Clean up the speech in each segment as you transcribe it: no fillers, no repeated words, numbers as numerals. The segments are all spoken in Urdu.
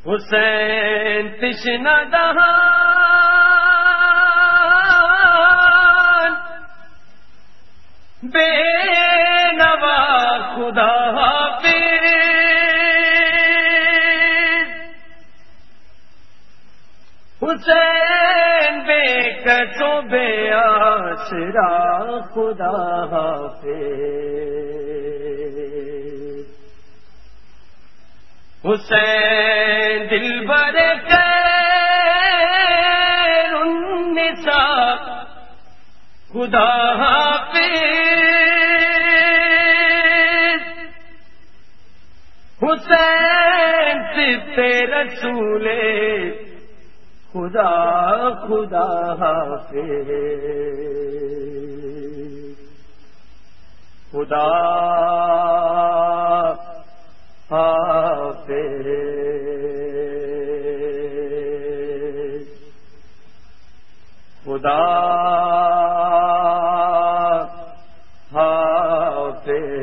حسین تشنہ دہان بے نوا خدا حافظ، حسین بے کس و بے آسرا خدا حافظ، حسین دلبر خیر النساء خدا حافظ، حسین صفت رسول خدا خدا حافظ، خدا حافظ، خدا حافظ،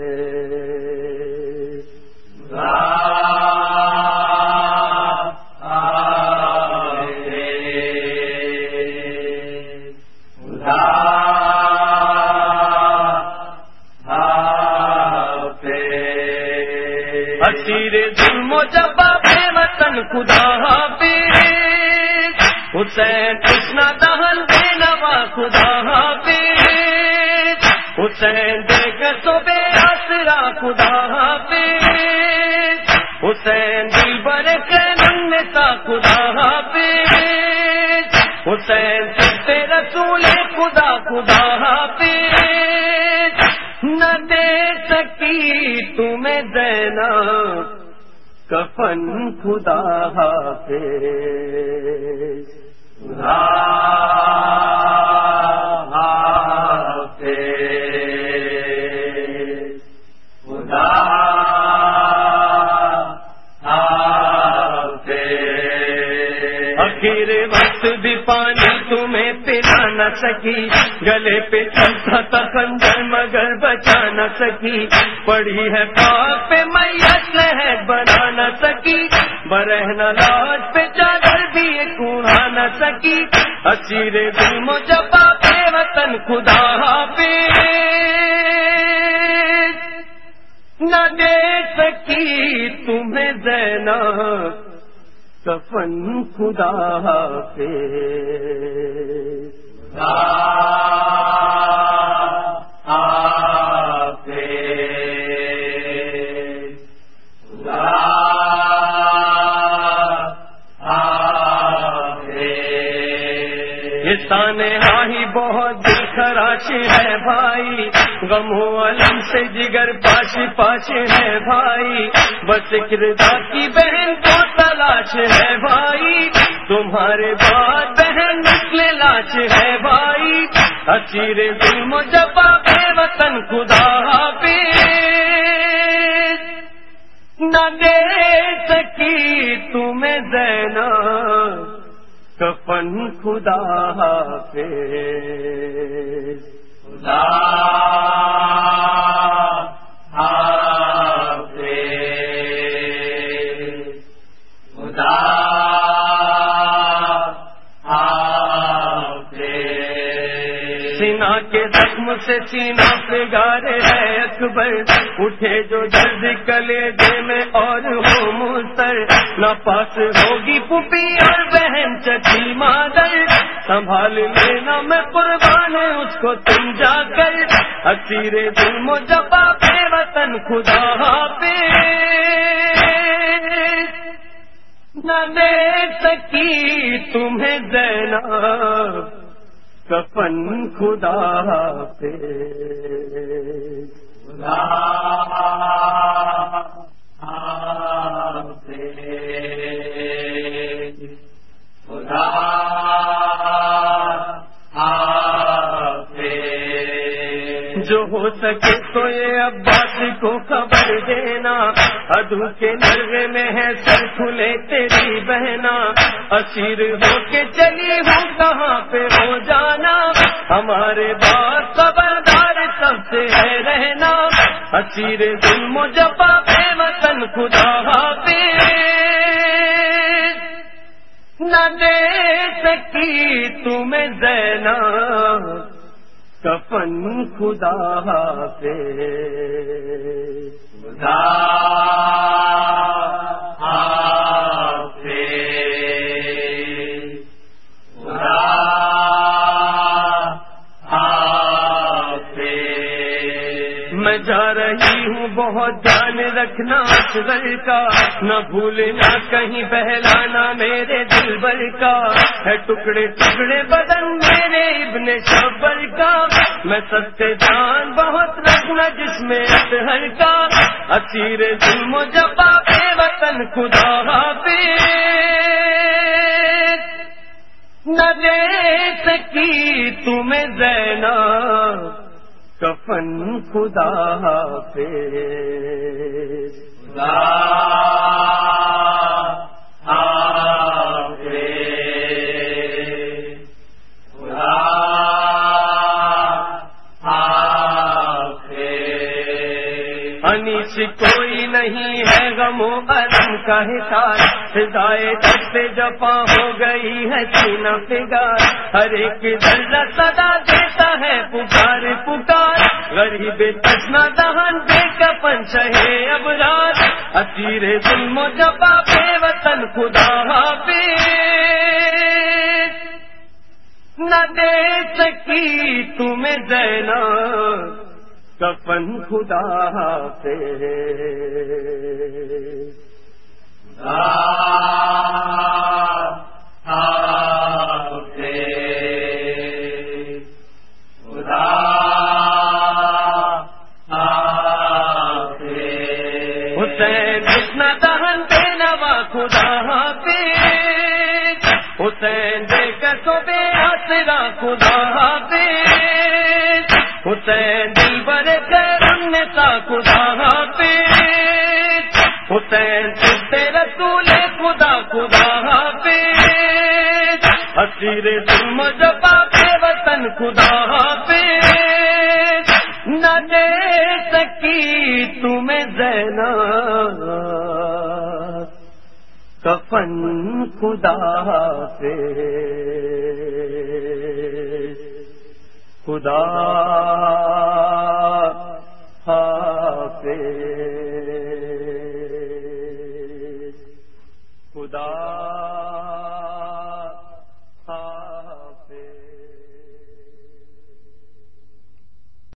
اسیر ظلم و جفا بے وطن خدا حافظ، حسین تشنہ دہن بے نوا خدا حافظ، حسین بے کس و بے آسرا خدا حافظ، حسین دلبر خیر النساء خدا حافظ، حسین صفت رسول خدا خدا حافظ، نہ دے سکی تمہیں زینب کفن خدا حافظ، خدا حافظ، خدا حافظ، آخر وقت بھی پانی تمہیں پلا نہ سکی، گلے پہ چلتا تھا خنجر مگر بچا نہ سکی، پڑی ہے پاک پہ میت لہر بنا نہ سکی، برہنہ لاش پہ چادر بھی ایک اڑا نہ سکی، اسیر ظلم و جفا بے وطن خدا حافظ، نہ دے سکی تمہیں زینب کفن خدا حافظ، خدا حافظ، خدا حافظ، یہ سانحہ ہی بہت دل خراش ہے بھائی، غم و علم سے جگر پاش پاش ہے بھائی، بس کردار کی بہن کو تلاش ہے بھائی، تمہارے بعد بہن نسل لاش ہے بھائی، اسیر ظلم و جفا بے وطن خدا حافظ، نہ دے سکی تمہیں زینب کفن خدا حافظ، خدا حافظ، خدا سینا کے زخم سے سینہ پہ گارے ہے اکبر، اٹھے جو درد کلیجے میں اور ہو مستر، نہ پاس ہوگی پھوپھی اور بہن چچی مادر، سنبھال لینا میں قربان اس کو تم جا کر، اسیر ظلم و جفا بے وطن خدا حافظ، نہ دے سکی تمہیں زینب کفن خدا حافظ، خدا حافظ، خدا حافظ، جو ہو سکے تو یہ عباس کو خبر دینا، عدو کے نرغے میں ہے سر کھلے تیری بہنا، اسیر ہو کے چلی ہوں کہاں پہ ہو جانا، ہمارے بعد خبردار سب سے ہے رہنا، اسیر ظلم و جفا بے وطن خدا حافظ، دے سکی تمہیں زینب کفن خدا حافظ خدا حافظ خدا حافظ میں جا رہی ہوں بہت جان رکھنا اصغر کا نہ بھولنا کہیں بہلانا میرے دلبر کا ہے ٹکڑے ٹکڑے بدن میرے ابن شبر کا میں سستے جان بہت رکھنا جس میں اطہر کا اسیر ظلم و جفا پہ وطن خدا حافظ نہ دے سکی تمہیں زینب کفن خدا حافظ خدا حافظ خدا حافظ انیس کوئی نہیں ہے غم و الم کا حساب ہدایت سے جفا ہو گئی ہے سینہ فگار ہر ایک ذرہ صدا دیتا ہے پکار پکار غریب تشنا دہن بے کفن شہے ابرار اسیر ظلم و جفا پہ وطن خدا حافظ نہ دے سکی تمہیں زینب کفن خدا حافظ خدا حافظ خدا حافظ حسین کتنا دہن بے نوا خدا حافظ حسین بے کسو بے حسرا خدا حافظ حسین دلبر النساء خدا حافظ حسین ستے رسول خدا خدا حافظ اسیر ظلم و جفا پہ وطن خدا حافظ نہ دے سکی تمہیں زینب کفن خدا حافظ خدا حافظ